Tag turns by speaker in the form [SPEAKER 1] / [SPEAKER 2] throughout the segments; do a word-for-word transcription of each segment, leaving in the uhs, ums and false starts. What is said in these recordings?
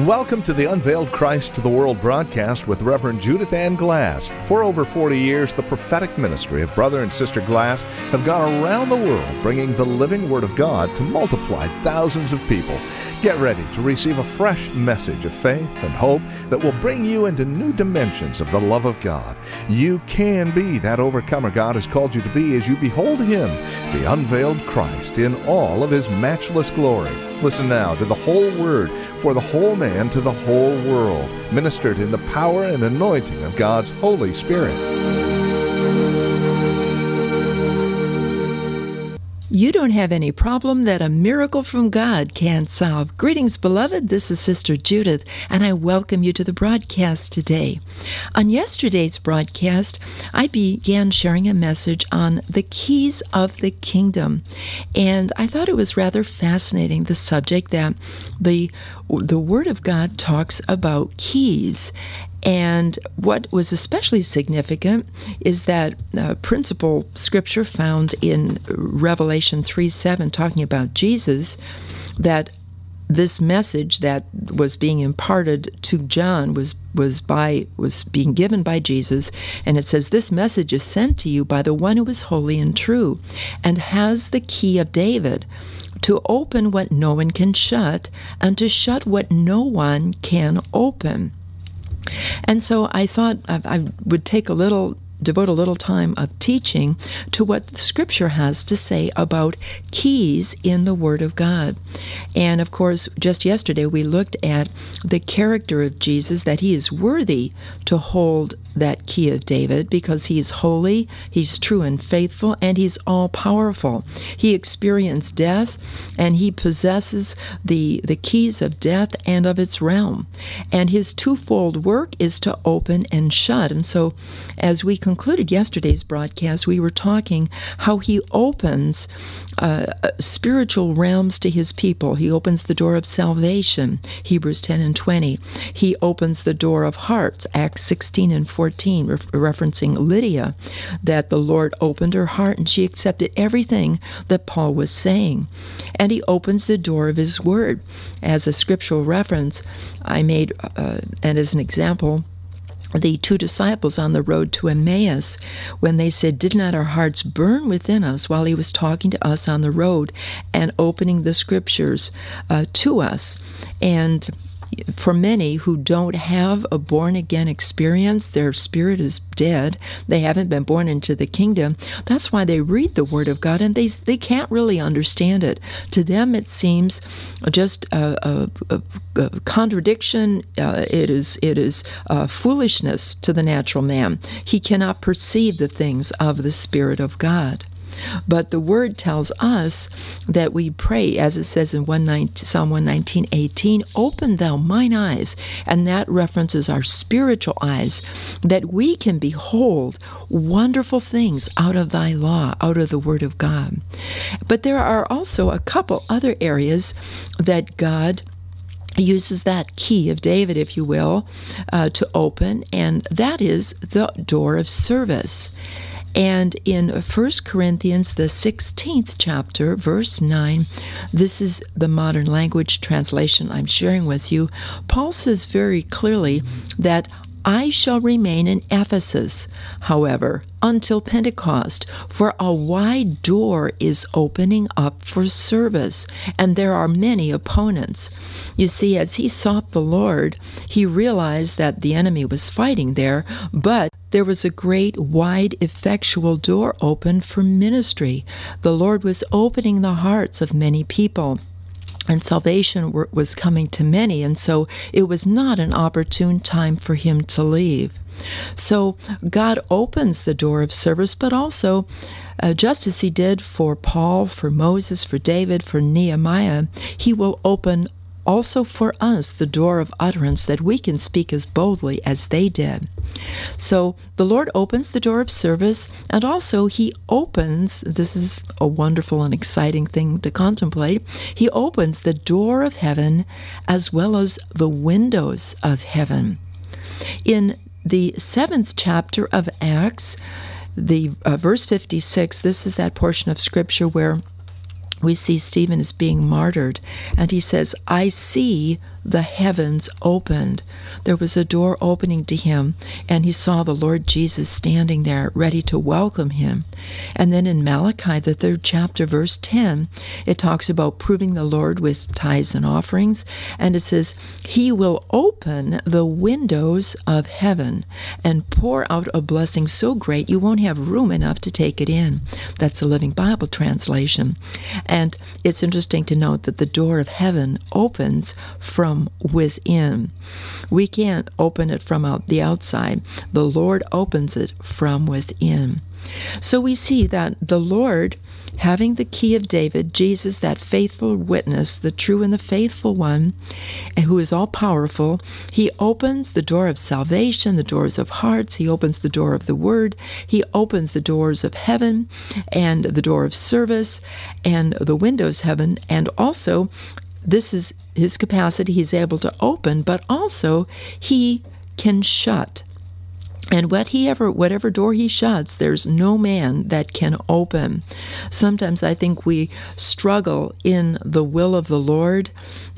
[SPEAKER 1] Welcome to the Unveiled Christ to the World broadcast with Reverend Judith Ann Glass. For over forty years, the prophetic ministry of Brother and Sister Glass have gone around the world bringing the living Word of God to multiply thousands of people. Get ready to receive a fresh message of faith and hope that will bring you into new dimensions of the love of God. You can be that overcomer God has called you to be as you behold Him, the unveiled Christ, in all of His matchless glory. Listen now to the whole Word for the whole man to the whole world, ministered in the power and anointing of God's Holy Spirit.
[SPEAKER 2] You don't have any problem that a miracle from God can't solve. Greetings, beloved. This is Sister Judith, and I welcome you to the broadcast today. On yesterday's broadcast, I began sharing a message on the keys of the kingdom, and I thought it was rather fascinating, the subject that the the Word of God talks about keys. And what was especially significant is that uh, principal scripture found in Revelation three seven, talking about Jesus, that this message that was being imparted to John was was by was being given by Jesus, and it says, "This message is sent to you by the one who is holy and true, and has the key of David, to open what no one can shut, and to shut what no one can open." And so I thought I would take a little, devote a little time of teaching to what the Scripture has to say about keys in the Word of God. And of course, just yesterday we looked at the character of Jesus, that He is worthy to hold that key of David because He is holy, He's true and faithful, and He's all-powerful. He experienced death, and He possesses the, the keys of death and of its realm. And His twofold work is to open and shut. And so as we concluded yesterday's broadcast, we were talking how He opens uh, spiritual realms to His people. He opens the door of salvation, Hebrews ten and twenty. He opens the door of hearts, Acts sixteen and fourteen, re- referencing Lydia, that the Lord opened her heart and she accepted everything that Paul was saying. And He opens the door of His Word. As a scriptural reference, I made, uh, and as an example, the two disciples on the road to Emmaus, when they said, "Did not our hearts burn within us," while He was talking to us on the road and opening the Scriptures uh, to us. And for many who don't have a born-again experience, their spirit is dead, they haven't been born into the kingdom, that's why they read the Word of God and they they can't really understand it. To them it seems just a, a, a, a contradiction. Uh, it is, it is uh, foolishness to the natural man. He cannot perceive the things of the Spirit of God. But the Word tells us that we pray, as it says in Psalm one nineteen, eighteen, "Open thou mine eyes," and that references our spiritual eyes, that we can behold wonderful things out of thy law, out of the Word of God. But there are also a couple other areas that God uses that key of David, if you will, uh, to open, and that is the door of service. And in First Corinthians, the sixteenth chapter, verse nine, this is the modern language translation I'm sharing with you, Paul says very clearly that I shall remain in Ephesus, however, until Pentecost, for a wide door is opening up for service, and there are many opponents. You see, as he sought the Lord, he realized that the enemy was fighting there, but there was a great, wide, effectual door open for ministry. The Lord was opening the hearts of many people, and salvation were, was coming to many, and so it was not an opportune time for him to leave. So God opens the door of service, but also, uh, just as He did for Paul, for Moses, for David, for Nehemiah, He will open also for us the door of utterance, that we can speak as boldly as they did. So the Lord opens the door of service, and also He opens, this is a wonderful and exciting thing to contemplate, He opens the door of heaven as well as the windows of heaven. In the seventh chapter of Acts, the uh, verse fifty-six, this is that portion of Scripture where we see Stephen is being martyred, and he says, I see the heavens opened. There was a door opening to him, and he saw the Lord Jesus standing there ready to welcome him. And then in Malachi, the third chapter, verse ten, it talks about proving the Lord with tithes and offerings, and it says, He will open the windows of heaven and pour out a blessing so great you won't have room enough to take it in. That's the Living Bible translation. And it's interesting to note that the door of heaven opens from within. We can't open it from out the outside. The Lord opens it from within. So we see that the Lord, having the key of David, Jesus, that faithful witness, the true and the faithful one, and who is all-powerful, he opens the door of salvation, the doors of hearts. He opens the door of the Word. He opens the doors of heaven and the door of service and the windows of heaven. And also, this is his capacity. He's able to open, but also he can shut. And what he ever, whatever door he shuts, there's no man that can open. Sometimes I think we struggle in the will of the Lord,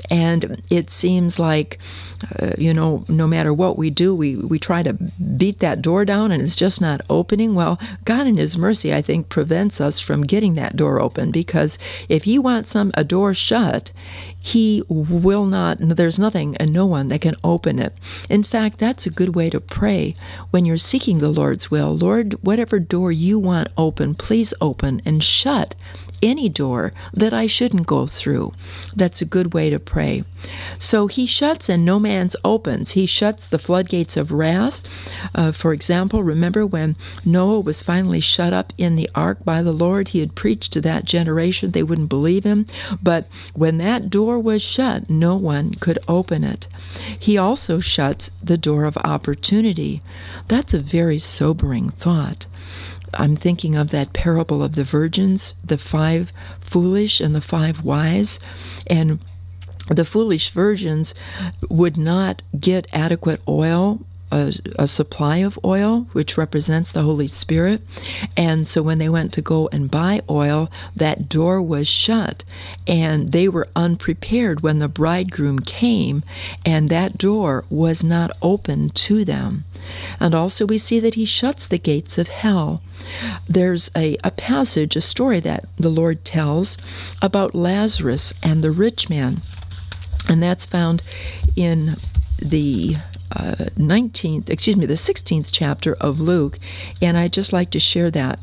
[SPEAKER 2] and it seems like, uh, you know, no matter what we do, we, we try to beat that door down, and it's just not opening. Well, God in His mercy, I think, prevents us from getting that door open, because if He wants some a door shut, He will not, there's nothing and no one that can open it. In fact, that's a good way to pray when you're seeking the Lord's will. Lord, whatever door you want open, please open and shut any door that I shouldn't go through. That's a good way to pray. So He shuts and no man's opens. He shuts the floodgates of wrath. Uh, for example, remember when Noah was finally shut up in the ark by the Lord? He had preached to that generation. They wouldn't believe him. But when that door was shut, no one could open it. He also shuts the door of opportunity. That's a very sobering thought. I'm thinking of that parable of the virgins, the five foolish and the five wise. And the foolish virgins would not get adequate oil, a, a supply of oil, which represents the Holy Spirit. And so when they went to go and buy oil, that door was shut, and they were unprepared when the bridegroom came, and that door was not open to them. And also we see that He shuts the gates of hell. There's a, a passage, a story that the Lord tells about Lazarus and the rich man, and that's found in the uh, nineteenth, excuse me, the sixteenth chapter of Luke, and I'd just like to share that.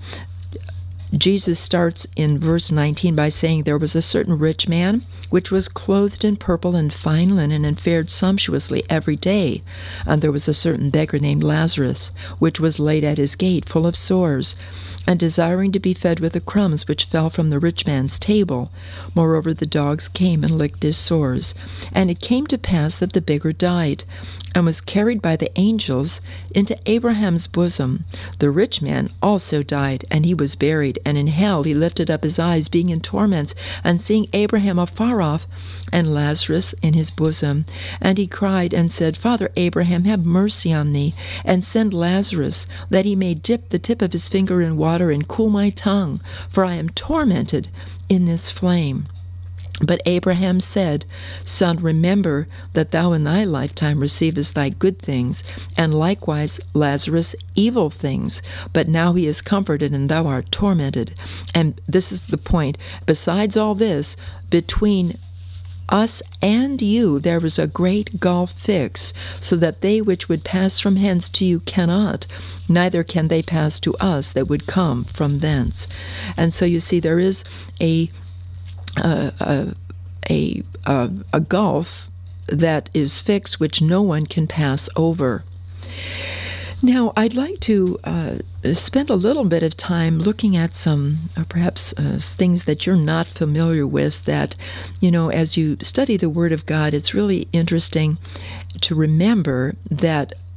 [SPEAKER 2] Jesus starts in verse nineteen by saying, There was a certain rich man, which was clothed in purple and fine linen, and fared sumptuously every day. And there was a certain beggar named Lazarus, which was laid at his gate, full of sores, and desiring to be fed with the crumbs which fell from the rich man's table. Moreover, the dogs came and licked his sores. And it came to pass that the beggar died, and was carried by the angels into Abraham's bosom. The rich man also died, and he was buried. And in hell he lifted up his eyes, being in torments, and seeing Abraham afar off, and Lazarus in his bosom. And he cried and said, Father Abraham, have mercy on me, and send Lazarus, that he may dip the tip of his finger in water, and cool my tongue, for I am tormented in this flame. But Abraham said, Son, remember that thou in thy lifetime receivest thy good things, and likewise Lazarus evil things. But now he is comforted, and thou art tormented. And this is the point. Besides all this, between us and you there was a great gulf fixed, so that they which would pass from hence to you cannot, neither can they pass to us that would come from thence. And so you see, there is a Uh, a, a, a, a gulf that is fixed, which no one can pass over. Now, I'd like to uh, spend a little bit of time looking at some, uh, perhaps, uh, things that you're not familiar with that, you know, as you study the Word of God, it's really interesting to remember that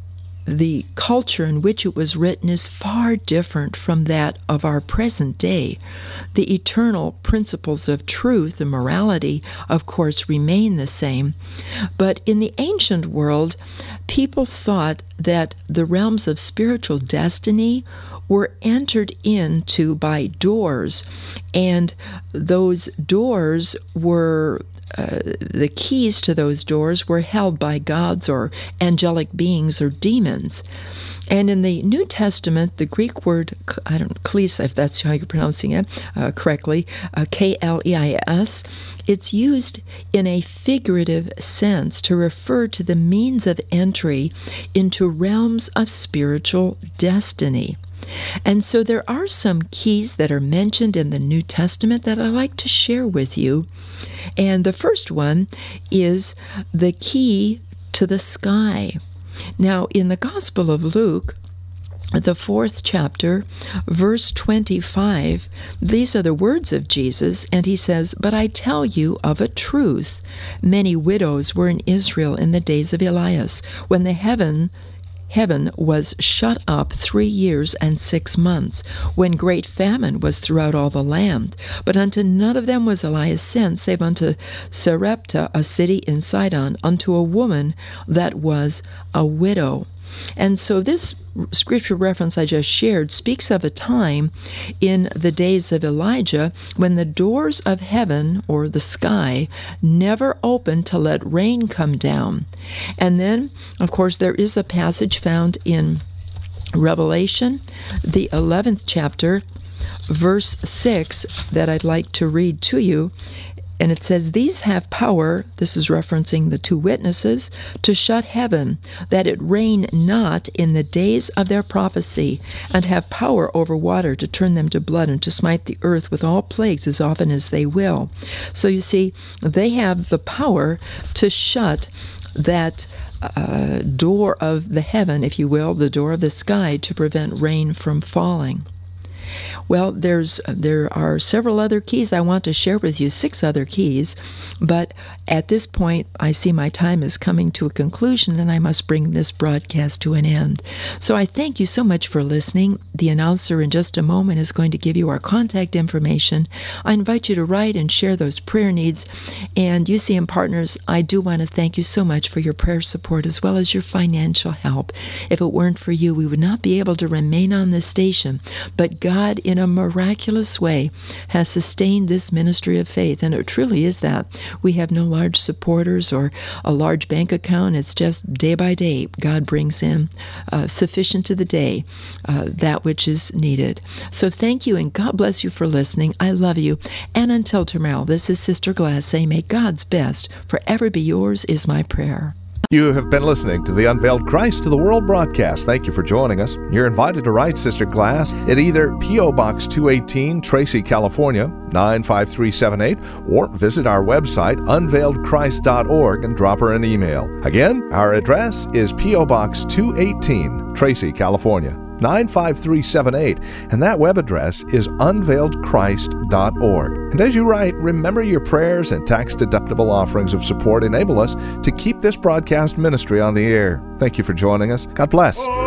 [SPEAKER 2] the culture in which it was written is far different from that of our present day. The eternal principles of truth and morality, of course, remain the same. But in the ancient world, people thought that the realms of spiritual destiny were entered into by doors, and those doors were Uh, the keys to those doors were held by gods or angelic beings or demons. And in the New Testament, the Greek word, I don't know, kleis, if that's how you're pronouncing it uh, correctly, uh, K L E I S, it's used in a figurative sense to refer to the means of entry into realms of spiritual destiny. And so there are some keys that are mentioned in the New Testament that I'd like to share with you. And the first one is the key to the sky. Now, in the Gospel of Luke, the fourth chapter, verse twenty-five, these are the words of Jesus, and he says, "But I tell you of a truth, many widows were in Israel in the days of Elias, when the heaven Heaven was shut up three years and six months, when great famine was throughout all the land. But unto none of them was Elias sent, save unto Sarepta, a city in Sidon, unto a woman that was a widow." And so this scripture reference I just shared speaks of a time in the days of Elijah when the doors of heaven, or the sky, never opened to let rain come down. And then, of course, there is a passage found in Revelation, the eleventh chapter, verse six, that I'd like to read to you. And it says, "These have power," this is referencing the two witnesses, "to shut heaven, that it rain not in the days of their prophecy, and have power over water to turn them to blood, and to smite the earth with all plagues as often as they will." So you see, they have the power to shut that uh, door of the heaven, if you will, the door of the sky, to prevent rain from falling. Well, there's there are several other keys I want to share with you, six other keys, but at this point, I see my time is coming to a conclusion, and I must bring this broadcast to an end. So I thank you so much for listening. The announcer in just a moment is going to give you our contact information. I invite you to write and share those prayer needs. And U C M Partners, I do want to thank you so much for your prayer support as well as your financial help. If it weren't for you, we would not be able to remain on this station. But God, in a miraculous way, has sustained this ministry of faith, and it truly is that. We have no large supporters or a large bank account. It's just day by day, God brings in uh, sufficient to the day, uh, that which is needed. So thank you, and God bless you for listening. I love you. And until tomorrow, this is Sister Glass saying, may God's best forever be yours is my prayer.
[SPEAKER 1] You have been listening to the Unveiled Christ to the World broadcast. Thank you for joining us. You're invited to write Sister Glass at either P O. Box two eighteen, Tracy, California, nine five three seven eight, or visit our website, unveiled christ dot org, and drop her an email. Again, our address is P O. Box two eighteen, Tracy, California, nine five three seven eight, and that web address is unveiled christ dot org. And as you write, remember your prayers and tax-deductible offerings of support enable us to keep this broadcast ministry on the air. Thank you for joining us. God bless.